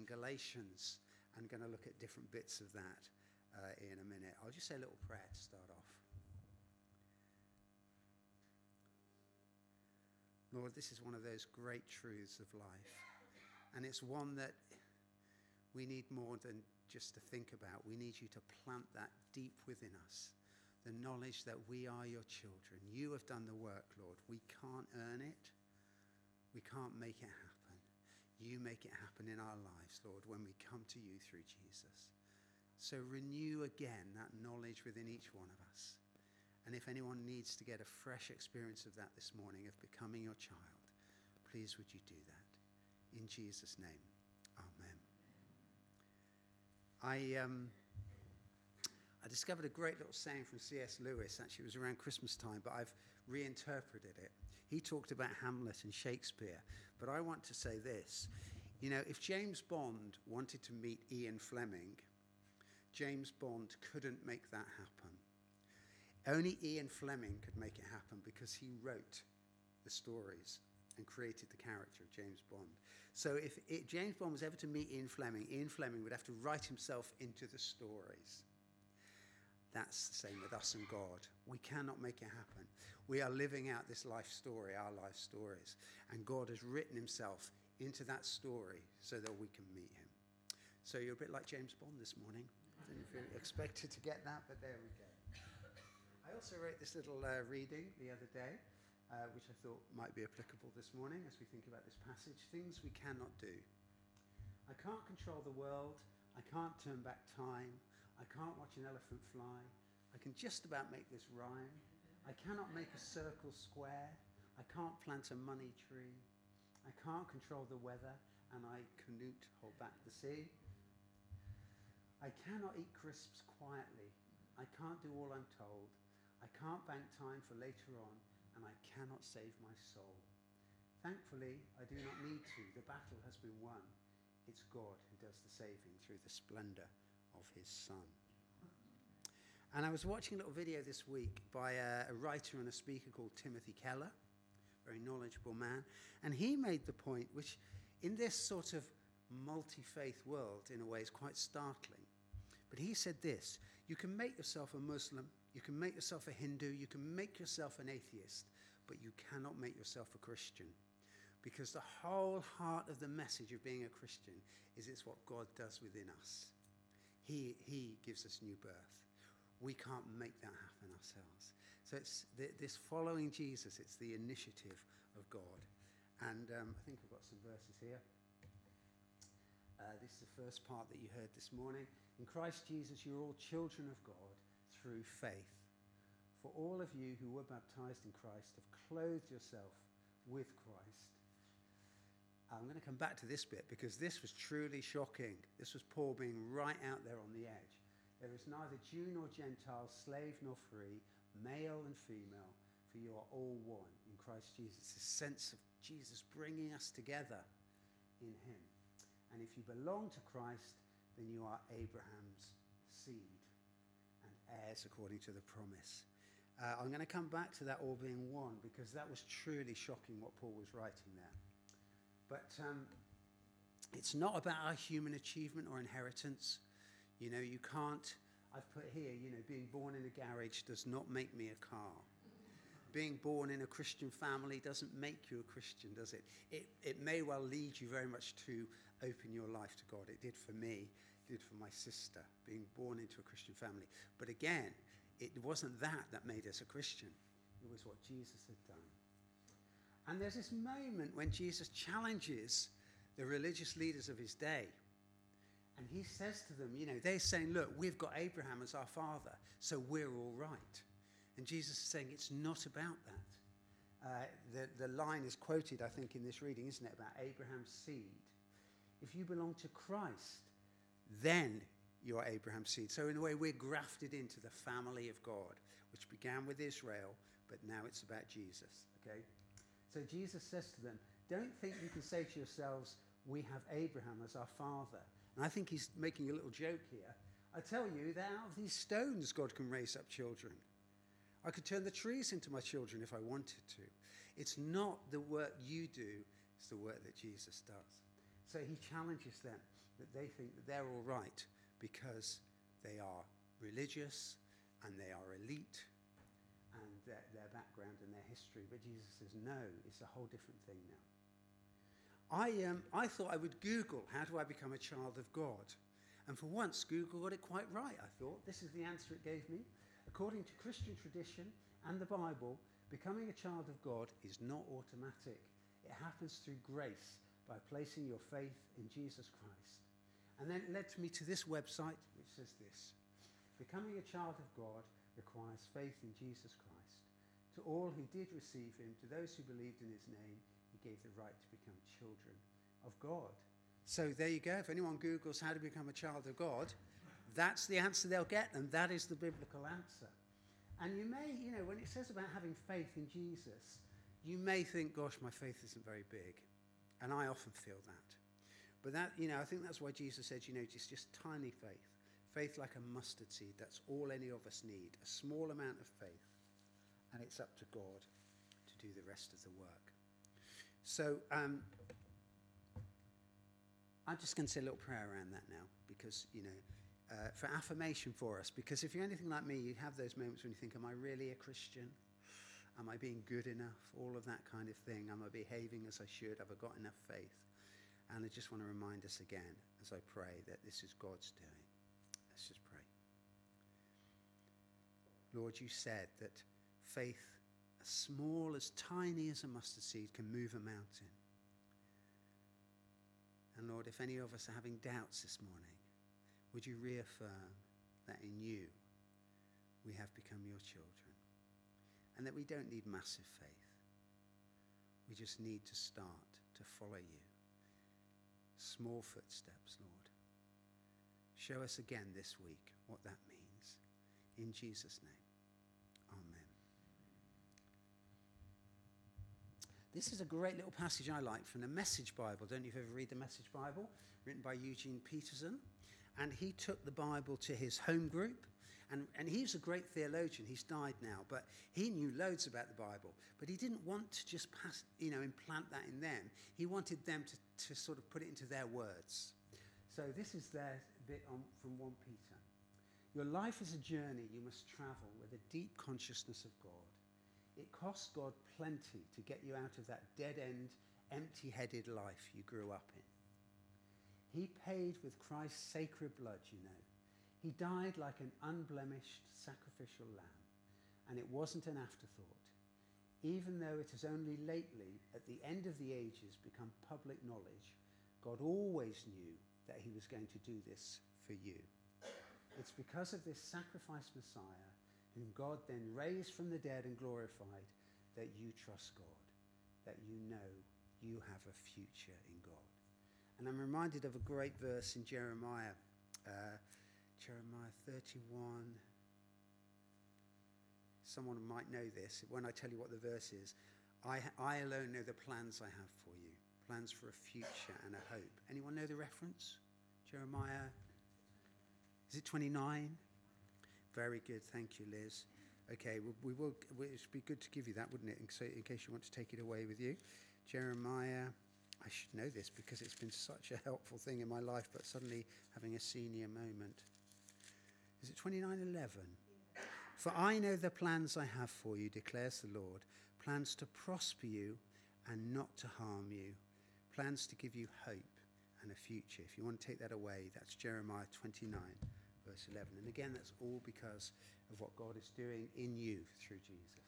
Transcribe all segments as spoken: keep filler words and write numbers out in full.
in Galatians. I'm going to look at different bits of that uh, in a minute. I'll just say a little prayer to start off. Lord, this is one of those great truths of life. And it's one that we need more than just to think about. We need you to plant that deep within us. The knowledge that we are your children. You have done the work, Lord. We can't earn it. We can't make it happen. You make it happen in our lives, Lord, when we come to you through Jesus. So renew again that knowledge within each one of us. And if anyone needs to get a fresh experience of that this morning, of becoming your child, please would you do that. In Jesus' name, amen. I um, I discovered a great little saying from C S Lewis. Actually, it was around Christmas time, but I've reinterpreted it. He talked about Hamlet and Shakespeare, but I want to say this. You know, if James Bond wanted to meet Ian Fleming, James Bond couldn't make that happen. Only Ian Fleming could make it happen because he wrote the stories and created the character of James Bond. So if it, James Bond was ever to meet Ian Fleming, Ian Fleming would have to write himself into the stories. That's the same with us and God. We cannot make it happen. We are living out this life story, our life stories. And God has written himself into that story so that we can meet him. So you're a bit like James Bond this morning. I don't know if you expected to get that, but there we go. I also wrote this little uh, reading the other day, uh, which I thought might be applicable this morning as we think about this passage. Things we cannot do. I can't control the world. I can't turn back time. I can't watch an elephant fly. I can just about make this rhyme. I cannot make a circle square. I can't plant a money tree. I can't control the weather, and I cannot hold back the sea. I cannot eat crisps quietly. I can't do all I'm told. I can't bank time for later on, and I cannot save my soul. Thankfully, I do not need to. The battle has been won. It's God who does the saving through the splendor of his Son. And I was watching a little video this week by a, a writer and a speaker called Timothy Keller, very knowledgeable man, and he made the point, which in this sort of multi-faith world, in a way, is quite startling. But he said this: you can make yourself a Muslim, you can make yourself a Hindu, you can make yourself an atheist, but you cannot make yourself a Christian. Because the whole heart of the message of being a Christian is it's what God does within us. He, he gives us new birth. We can't make that happen ourselves. So it's the, this following Jesus, it's the initiative of God. And um, I think I've got some verses here. Uh, this is the first part that you heard this morning. In Christ Jesus, you're all children of God through faith. For all of you who were baptized in Christ have clothed yourself with Christ. I'm going to come back to this bit because this was truly shocking. This was Paul being right out there on the edge. There is neither Jew nor Gentile, slave nor free, male and female, for you are all one in Christ Jesus. It's a sense of Jesus bringing us together in him. And if you belong to Christ, then you are Abraham's seed and heirs according to the promise. Uh, I'm going to come back to that all being one because that was truly shocking what Paul was writing there. But um, it's not about our human achievement or inheritance. You know, you can't, I've put here, you know, being born in a garage does not make me a car. Being born in a Christian family doesn't make you a Christian, does it? It, it may well lead you very much to open your life to God. It did for me, it did for my sister, being born into a Christian family. But again, it wasn't that that made us a Christian. It was what Jesus had done. And there's this moment when Jesus challenges the religious leaders of his day. And he says to them, you know, they're saying, look, we've got Abraham as our father, so we're all right. And Jesus is saying it's not about that. Uh, the, the line is quoted, I think, in this reading, isn't it, about Abraham's seed. If you belong to Christ, then you are Abraham's seed. So in a way, we're grafted into the family of God, which began with Israel, but now it's about Jesus, okay? So Jesus says to them, don't think you can say to yourselves, we have Abraham as our father. And I think he's making a little joke here. I tell you that out of these stones, God can raise up children. I could turn the trees into my children if I wanted to. It's not the work you do, it's the work that Jesus does. So he challenges them that they think that they're all right because they are religious and they are elite and their, their background and their history. But Jesus says, no, it's a whole different thing now. I, um, I thought I would Google, how do I become a child of God? And for once, Google got it quite right, I thought. This is the answer it gave me. According to Christian tradition and the Bible, becoming a child of God is not automatic. It happens through grace by placing your faith in Jesus Christ. And then it led me to this website, which says this. Becoming a child of God requires faith in Jesus Christ. To all who did receive him, to those who believed in his name, he gave the right to become children of God. So there you go. If anyone Googles how to become a child of God, that's the answer they'll get, and that is the biblical answer. And you may, you know, when it says about having faith in Jesus, you may think, gosh, my faith isn't very big. And I often feel that. But that, you know, I think that's why Jesus said, you know, just, just tiny faith. Faith like a mustard seed. That's all any of us need. A small amount of faith. And it's up to God to do the rest of the work. So, um, I'm just going to say a little prayer around that now, because, you know, uh, for affirmation for us. Because if you're anything like me, you have those moments when you think, am I really a Christian? Am I being good enough? All of that kind of thing. Am I behaving as I should? Have I got enough faith? And I just want to remind us again, as I pray, that this is God's doing. Let's just pray. Lord, you said that faith as small, as tiny as a mustard seed, can move a mountain. And Lord, if any of us are having doubts this morning, would you reaffirm that in you we have become your children, and that we don't need massive faith. We just need to start to follow you. Small footsteps, Lord. Show us again this week what that means. In Jesus' name, amen. This is a great little passage I like from the Message Bible. Don't you ever read the Message Bible? Written by Eugene Peterson. And he took the Bible to his home group. And, and he was a great theologian. He's died now. But he knew loads about the Bible. But he didn't want to just pass, you know, implant that in them. He wanted them to, to sort of put it into their words. So this is their bit on, from First Peter. Your life is a journey you must travel with a deep consciousness of God. It cost God plenty to get you out of that dead-end, empty-headed life you grew up in. He paid with Christ's sacred blood, you know. He died like an unblemished sacrificial lamb, and it wasn't an afterthought. Even though it has only lately, at the end of the ages, become public knowledge, God always knew that he was going to do this for you. It's because of this sacrifice Messiah, whom God then raised from the dead and glorified, that you trust God, that you know you have a future in God. And I'm reminded of a great verse in Jeremiah, uh, Jeremiah thirty-one. Someone might know this. When I tell you what the verse is, I, I alone know the plans I have for you, plans for a future and a hope. Anyone know the reference? Jeremiah, is it twenty-nine? Very good, thank you, Liz. Okay, we, we will. It would be good to give you that, wouldn't it? In, so, in case you want to take it away with you, Jeremiah. I should know this because it's been such a helpful thing in my life. But suddenly having a senior moment. Is it twenty-nine eleven? For I know the plans I have for you, declares the Lord, plans to prosper you and not to harm you, plans to give you hope and a future. If you want to take that away, that's Jeremiah twenty-nine, verse eleven. And again, that's all because of what God is doing in you through Jesus.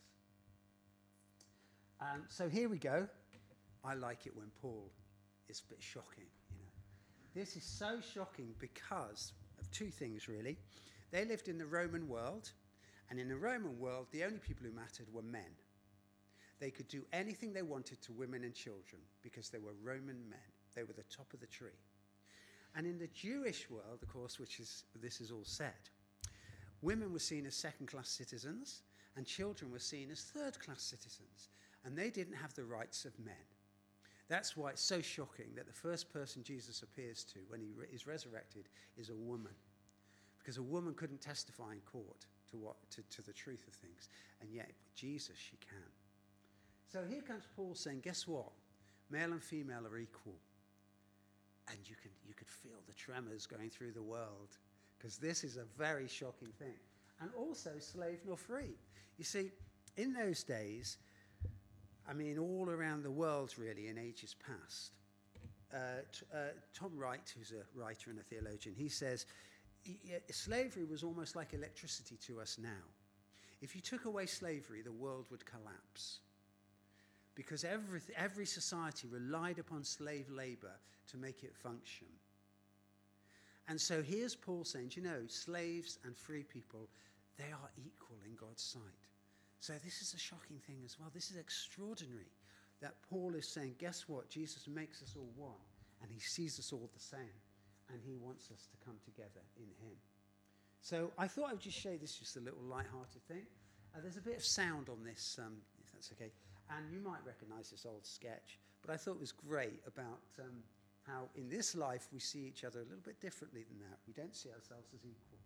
Um, so here we go. I like it when Paul is a bit shocking, you know. This is so shocking because of two things, really. They lived in the Roman world, and in the Roman world, the only people who mattered were men. They could do anything they wanted to women and children because they were Roman men. They were the top of the tree. And in the Jewish world, of course, which is this is all said, women were seen as second-class citizens, and children were seen as third-class citizens, and they didn't have the rights of men. That's why it's so shocking that the first person Jesus appears to when he re- is resurrected is a woman, because a woman couldn't testify in court to what to, to the truth of things, and yet with Jesus she can. So here comes Paul saying, guess what? Male and female are equal. And you can you could feel the tremors going through the world, because this is a very shocking thing. And also slave nor free. You see, in those days, I mean, all around the world, really, in ages past, uh, t- uh, Tom Wright, who's a writer and a theologian, he says, y- slavery was almost like electricity to us now. If you took away slavery, the world would collapse. Because every, every society relied upon slave labor to make it function. And so here's Paul saying, you know, slaves and free people, they are equal in God's sight. So this is a shocking thing as well. This is extraordinary that Paul is saying, guess what? Jesus makes us all one, and he sees us all the same, and he wants us to come together in him. So I thought I would just show you this, just a little light-hearted thing. Uh, there's a bit of sound on this, um, if that's okay. And you might recognize this old sketch, but I thought it was great about um, how in this life we see each other a little bit differently than that. We don't see ourselves as equal.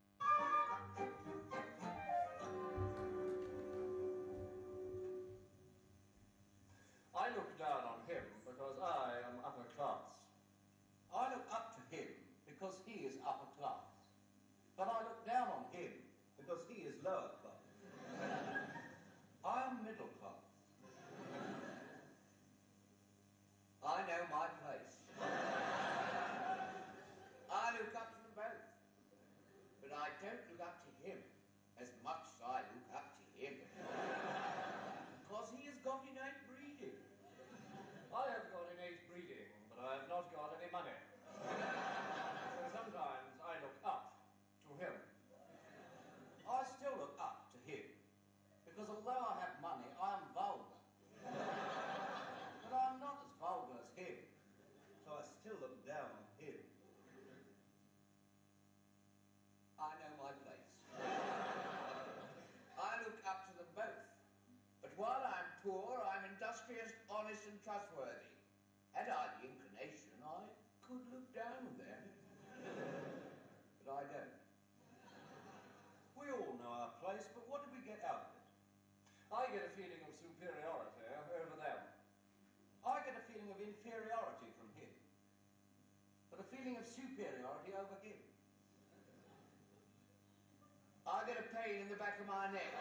I look down on him because I am upper class. I look up to him because he is upper class. But I look down on him because he is lower class. I am middle class. I know my place. I look up to them both. But I don't look up to him as much as I look up to him. Because he has got innate breeding. I have got innate breeding, but I have not got any money. So sometimes I look up to him. I still look up to him, because although I have money, I am vulgar. But I'm not as vulgar as him, so I still look down on him. I know my place. I look up to them both. But while I'm poor, I'm industrious, honest and trustworthy. Had I the inclination, I could look down on them. But I don't. We all know our place, but what do we get out of it? I get a feeling of superiority over them. I get a feeling of inferiority from him, but a feeling of superiority over him. I get a pain in the back of my neck.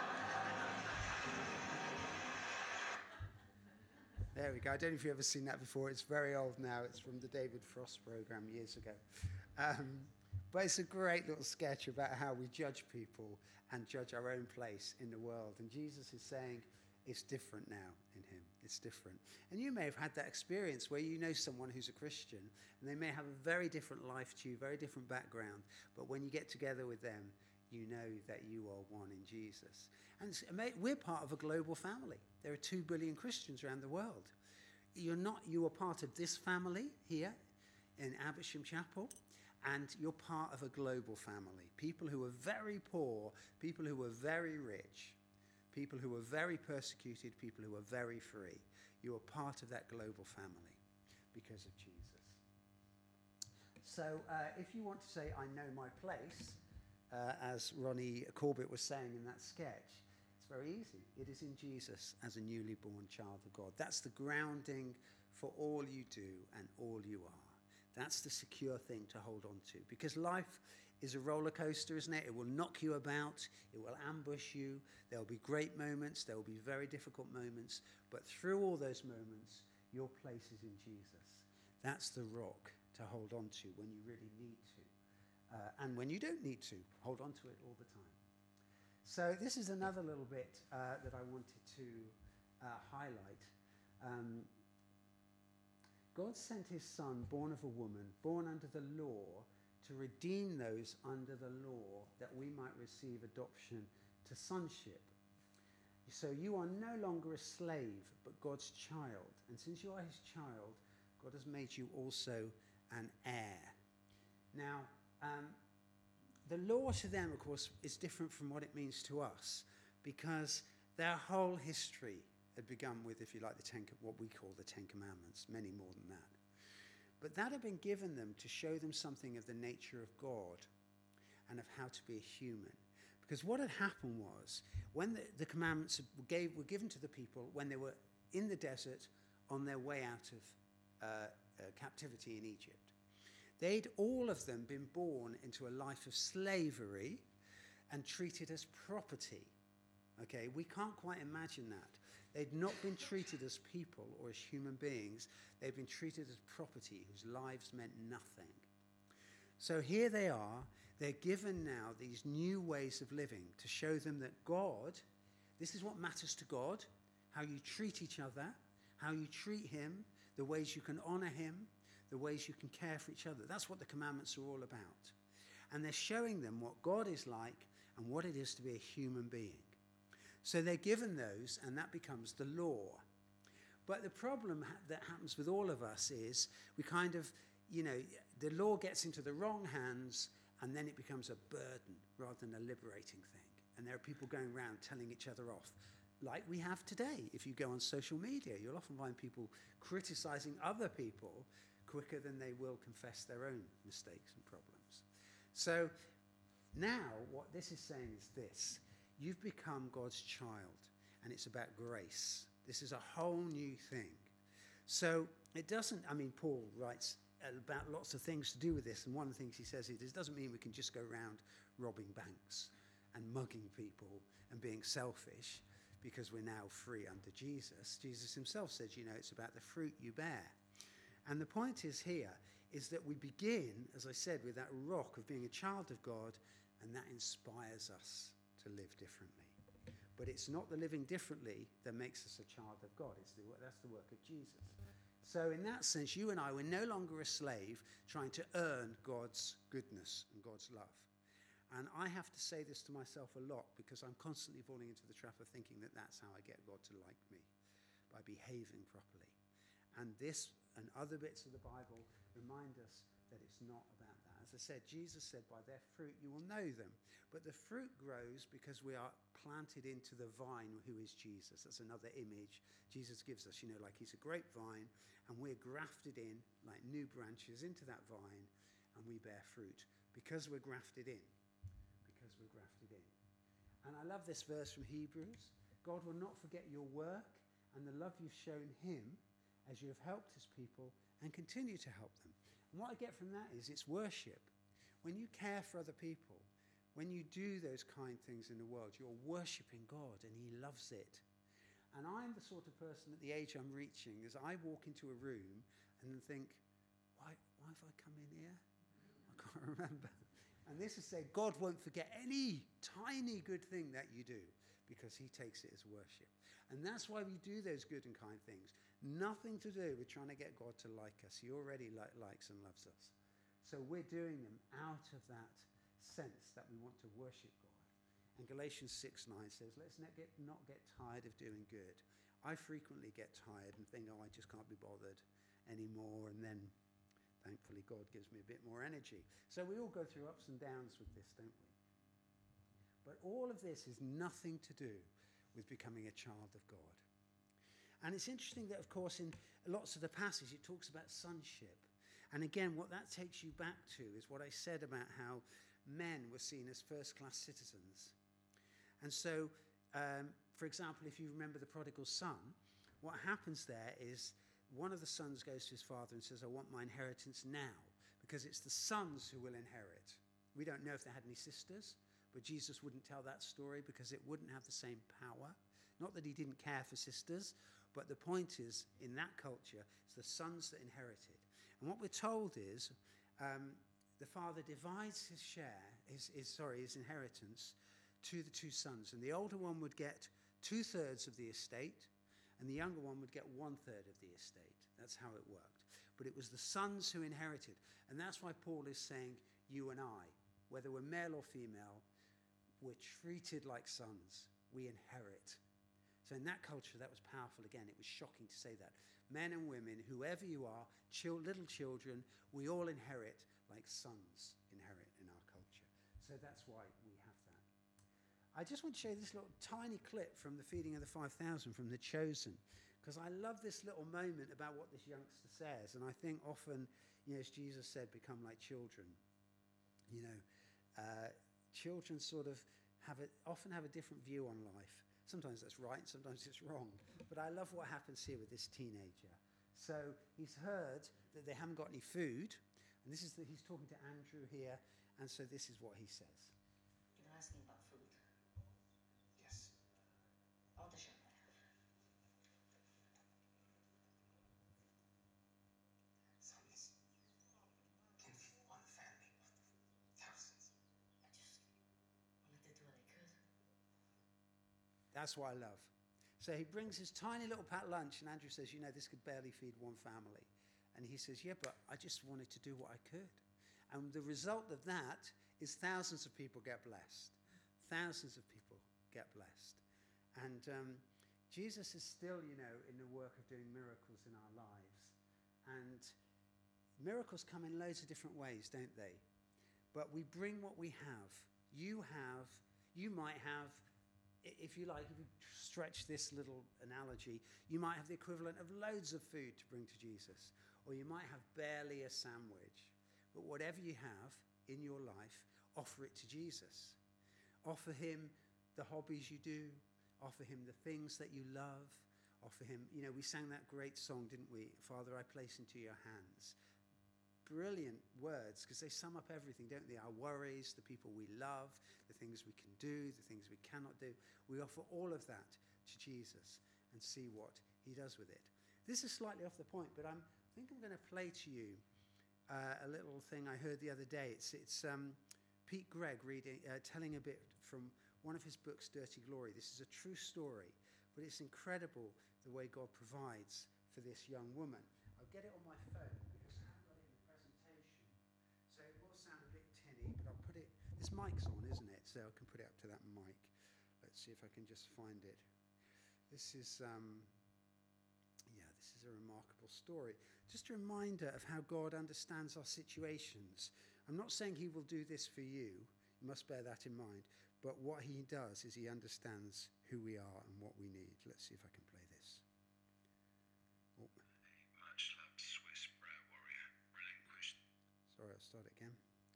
There we go. I don't know if you've ever seen that before. It's very old now. It's from the David Frost program years ago. Um, but it's a great little sketch about how we judge people and judge our own place in the world. And Jesus is saying it's different now in him. It's different. And you may have had that experience where you know someone who's a Christian, and they may have a very different life to you, very different background. But when you get together with them, you know that you are one in Jesus. And we're part of a global family. There are two billion Christians around the world. You're not, you are part of this family here in Abersham Chapel, and you're part of a global family. People who are very poor, people who are very rich, people who are very persecuted, people who are very free. You are part of that global family because of Jesus. So uh, if you want to say, I know my place, uh, as Ronnie Corbett was saying in that sketch, it's very easy. It is in Jesus as a newly born child of God. That's the grounding for all you do and all you are. That's the secure thing to hold on to. Because life is a roller coaster, isn't it? It will knock you about. It will ambush you. There will be great moments. There will be very difficult moments. But through all those moments, your place is in Jesus. That's the rock to hold on to when you really need to. Uh, and when you don't need to, hold on to it all the time. So this is another little bit uh, that I wanted to uh, highlight. Um, God sent his son, born of a woman, born under the law, to redeem those under the law, that we might receive adoption to sonship. So you are no longer a slave, but God's child. And since you are his child, God has made you also an heir. Now, um, the law to them, of course, is different from what it means to us, because their whole history had begun with, if you like, the ten, what we call the Ten Commandments, many more than that. But that had been given them to show them something of the nature of God and of how to be a human. Because what had happened was, when the, the commandments gave, were given to the people when they were in the desert on their way out of uh, uh, captivity in Egypt. They'd all of them been born into a life of slavery and treated as property. Okay, we can't quite imagine that. They'd not been treated as people or as human beings. They'd been treated as property whose lives meant nothing. So here they are. They're given now these new ways of living to show them that God, this is what matters to God, how you treat each other, how you treat him, the ways you can honor him, the ways you can care for each other. That's what the commandments are all about. And they're showing them what God is like and what it is to be a human being. So they're given those, and that becomes the law. But the problem ha- that happens with all of us is we kind of, you know, the law gets into the wrong hands, and then it becomes a burden rather than a liberating thing. And there are people going around telling each other off, like we have today. If you go on social media, you'll often find people criticizing other people quicker than they will confess their own mistakes and problems. So now what this is saying is this. You've become God's child, and it's about grace. This is a whole new thing. So it doesn't, I mean, Paul writes about lots of things to do with this, and one of the things he says is, it doesn't mean we can just go around robbing banks and mugging people and being selfish because we're now free under Jesus. Jesus himself says, you know, it's about the fruit you bear. And the point is here is that we begin, as I said, with that rock of being a child of God, and that inspires us to live differently. But it's not the living differently that makes us a child of God. It's the, that's the work of Jesus. So in that sense, you and I, we're no longer a slave trying to earn God's goodness and God's love. And I have to say this to myself a lot because I'm constantly falling into the trap of thinking that that's how I get God to like me, by behaving properly. And this and other bits of the Bible remind us that it's not about that. As I said, Jesus said, by their fruit you will know them. But the fruit grows because we are planted into the vine who is Jesus. That's another image Jesus gives us, you know, like he's a grapevine, and we're grafted in like new branches into that vine, and we bear fruit because we're grafted in. Because we're grafted in. And I love this verse from Hebrews. God will not forget your work and the love you've shown him as you have helped his people and continue to help them. And what I get from that is it's worship. When you care for other people, when you do those kind things in the world, you're worshipping God and he loves it. And I'm the sort of person at the age I'm reaching is I walk into a room and then think, why, why have I come in here? I can't remember. And this is saying God won't forget any tiny good thing that you do because he takes it as worship. And that's why we do those good and kind things. Nothing to do with trying to get God to like us. He already li- likes and loves us. So we're doing them out of that sense that we want to worship God. And Galatians six nine says, let's not get, not get tired of doing good. I frequently get tired and think, oh, I just can't be bothered anymore. And then thankfully God gives me a bit more energy. So we all go through ups and downs with this, don't we? But all of this is nothing to do with becoming a child of God. And it's interesting that, of course, in lots of the passage, it talks about sonship. And again, what that takes you back to is what I said about how men were seen as first-class citizens. And so, um, for example, if you remember the prodigal son, what happens there is one of the sons goes to his father and says, I want my inheritance now, because it's the sons who will inherit. We don't know if they had any sisters, but Jesus wouldn't tell that story because it wouldn't have the same power. Not that he didn't care for sisters, but the point is, in that culture, it's the sons that inherited. And what we're told is, um, the father divides his share, his, his sorry, his inheritance to the two sons. And the older one would get two-thirds of the estate, and the younger one would get one-third of the estate. That's how it worked. But it was the sons who inherited. And that's why Paul is saying, you and I, whether we're male or female, we're treated like sons. We inherit. So in that culture, that was powerful. Again, it was shocking to say that. Men and women, whoever you are, chil- little children, we all inherit like sons inherit in our culture. So that's why we have that. I just want to show you this little tiny clip from the feeding of the five thousand from The Chosen, because I love this little moment about what this youngster says. And I think often, you know, as Jesus said, become like children. You know, uh, children sort of have a, often have a different view on life. Sometimes that's right, sometimes it's wrong. But I love what happens here with this teenager. So he's heard that they haven't got any food, and this is the, he's talking to Andrew here, and so this is what he says. You're asking about food. Yes. I want a champagne. Son, this can feed one family of thousands. I just wanted to do what I could. That's what I love. So he brings his tiny little pat lunch, and Andrew says, you know, this could barely feed one family. And he says, yeah, but I just wanted to do what I could. And the result of that is thousands of people get blessed. Thousands of people get blessed. And um, Jesus is still, you know, in the work of doing miracles in our lives. And miracles come in loads of different ways, don't they? But we bring what we have. You have, you might have, if you like, if you stretch this little analogy, you might have the equivalent of loads of food to bring to Jesus, or you might have barely a sandwich. But whatever you have in your life, offer it to Jesus. Offer him the hobbies you do, offer him the things that you love, offer him, you know, we sang that great song, didn't we? Father, I place into your hands. Brilliant words, because they sum up everything, don't they? Our worries, the people we love, the things we can do, the things we cannot do. We offer all of that to Jesus and see what he does with it. This is slightly off the point, but I'm, I think I'm going to play to you uh, a little thing I heard the other day. It's, it's um, Pete Greig reading, uh, telling a bit from one of his books, Dirty Glory. This is a true story, but it's incredible the way God provides for this young woman. I'll get it on my phone because I haven't got it in the presentation. So it will sound a bit tinny, but I'll put it, this mic's on, isn't it? So I can put it up to that mic. Let's see if I can just find it. This is, um, yeah, this is a remarkable story. Just a reminder of how God understands our situations. I'm not saying he will do this for you. You must bear that in mind. But what he does is he understands who we are and what we need. Let's see if I can play this. Oh. A much-loved Swiss prayer warrior relinquished. Sorry, I'll start again.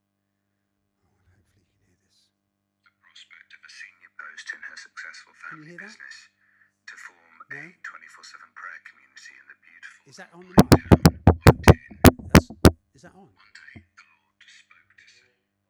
Oh, well, hopefully you can hear this. The prospect of a senior post in her successful Can you family hear that? business to form No? a twenty-four seven prayer community in the beautiful Is that on the mic? town of Dean. That's, is that on? One day, the Lord spoke to Sir.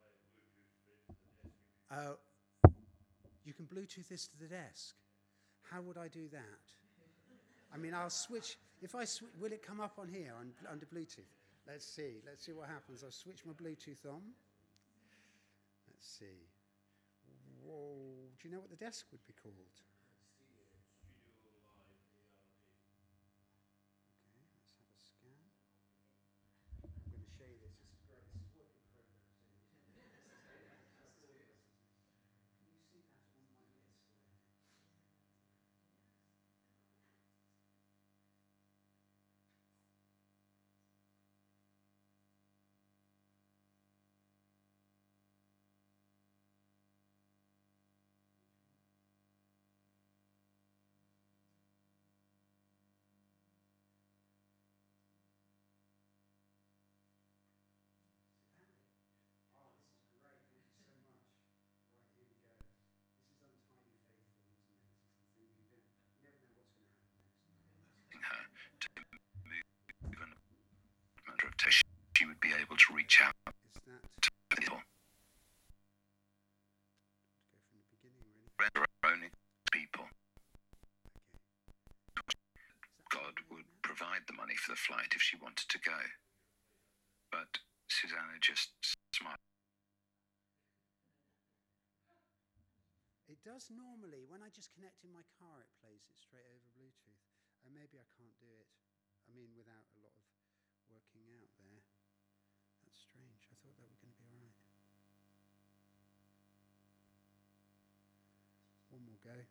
Oh, you can Bluetooth this to the desk. How would I do that? I mean, I'll switch. If I switch, will it come up on here on, under Bluetooth? Let's see. Let's see what happens. I'll switch my Bluetooth on. Let's see. Whoa. Do you know what the desk would be called? her to move an appointment of tissue, she would be able to reach out Is that to people. go from the beginning, really? Her own people. Okay. God would provide the money for the flight if she wanted to go. But Susanna just smiled. It does normally, when I just connect in my car, it plays it straight over Bluetooth. And maybe I can't do it, I mean, without a lot of working out there. That's strange. I thought that were going to be all right. One more go.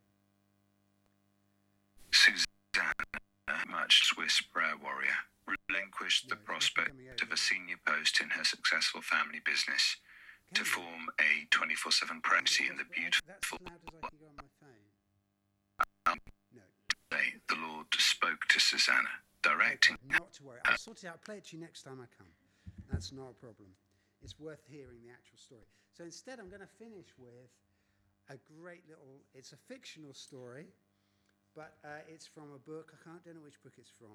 Susanna, much Swiss prayer warrior, relinquished No, the it's prospect coming of over. a senior post in her successful family business Can to you? form a twenty-four seven pregnancy in the That's- beautiful That's as loud as I can go on my phone. No. day. The Lord spoke to Susanna, directing Okay, not to worry. I'll sort it out. Play it to you next time I come. That's not a problem. It's worth hearing the actual story. So instead, I'm going to finish with a great little, it's a fictional story, but uh, it's from a book. I can't, don't know which book it's from,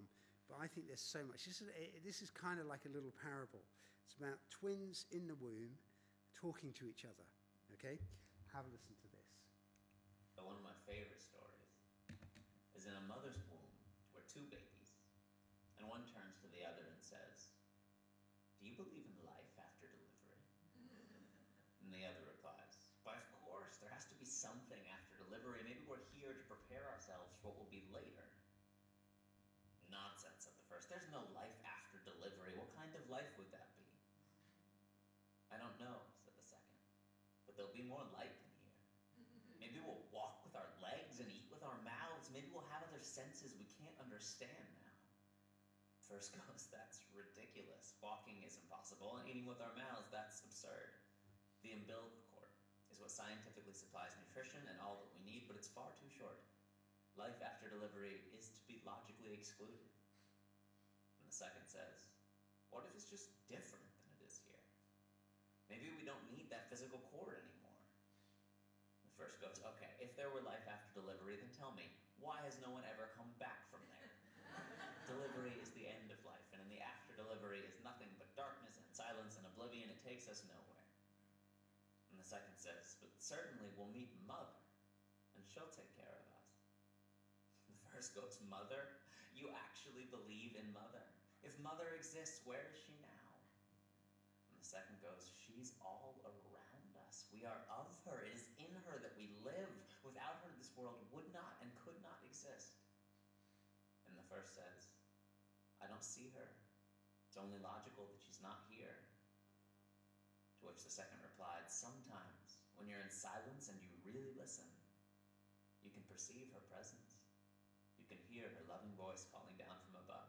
But I think there's so much. This is, it, this is kind of like a little parable. It's about twins in the womb talking to each other. Okay? Have a listen to this. But one of my favorite stories is in a mother's womb were two babies, and one turns to the other and says, "Do you believe in life after delivery?" And the other replies, "But of course, there has to be something after delivery. Maybe we're here to prepare ourselves for what will be later." "Nonsense," said the first. "There's no life after delivery. What kind of life would that be?" "I don't know," said the second, "but there'll be more light in here. Maybe we'll walk with our legs and eat with our mouths. Maybe we'll have other senses we can't understand now." First goes, "That's ridiculous. Walking is impossible, and eating with our mouths, that's absurd. The umbilical cord is what scientifically supplies nutrition and all that we need, but it's far too short. Life after delivery is to be logically excluded." And the second says, "What if it's just different than it is here? Maybe we don't need that physical cord anymore." The first goes, "Okay, if there were life after delivery, then tell me, why has no one ever come back from there? Delivery is the end of life, and in the after delivery is nothing but darkness and silence and oblivion. It takes us nowhere." And the second says, "But certainly we'll meet Mother, and she'll take care of us." The first goes, "Mother? You actually believe in Mother? If Mother exists, where is she now?" And the second goes, "She's all around us. We are of her. It is in her that we live. Without her, this world would not and could not exist." And the first says, "I don't see her. It's only logical that she's not here." To which the second replied, "Sometimes, when you're in silence and you really listen, you can perceive her presence. You can hear her loving voice calling down from above."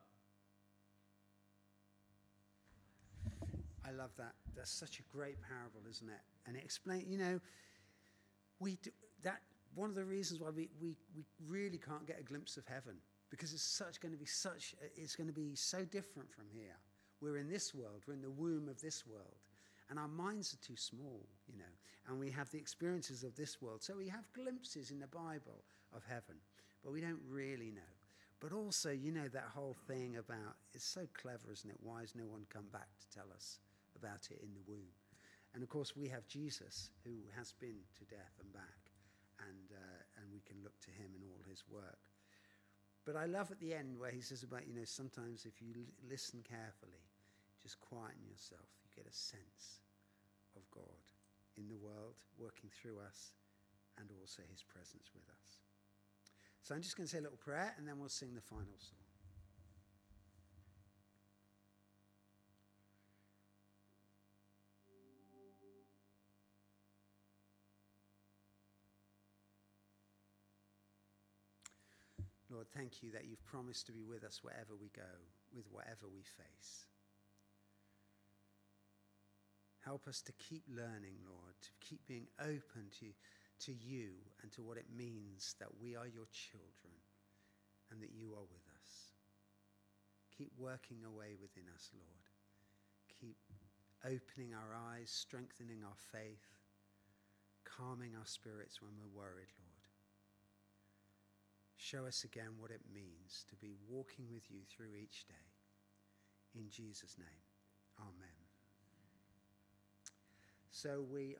I love that. That's such a great parable, isn't it? And it explains, you know, we do, that one of the reasons why we, we, we really can't get a glimpse of heaven, because it's such going to be such, it's going to be so different from here. We're in this world, we're in the womb of this world, and our minds are too small, you know, and we have the experiences of this world. So we have glimpses in the Bible of heaven, but we don't really know. But also, you know, that whole thing about, it's so clever, isn't it? Why has no one come back to tell us about it in the womb? And of course, we have Jesus, who has been to death and back, and uh, and we can look to him in all his work. But I love at the end where he says about, you know, sometimes if you l- listen carefully, just quieten yourself, you get a sense of God in the world, working through us, and also his presence with us. So I'm just going to say a little prayer, and then we'll sing the final song. Lord, thank you that you've promised to be with us wherever we go, with whatever we face. Help us to keep learning, Lord, to keep being open to, to you and to what it means that we are your children and that you are with us. Keep working away within us, Lord. Keep opening our eyes, strengthening our faith, calming our spirits when we're worried, Lord. Show us again what it means to be walking with you through each day. In Jesus' name, amen. So we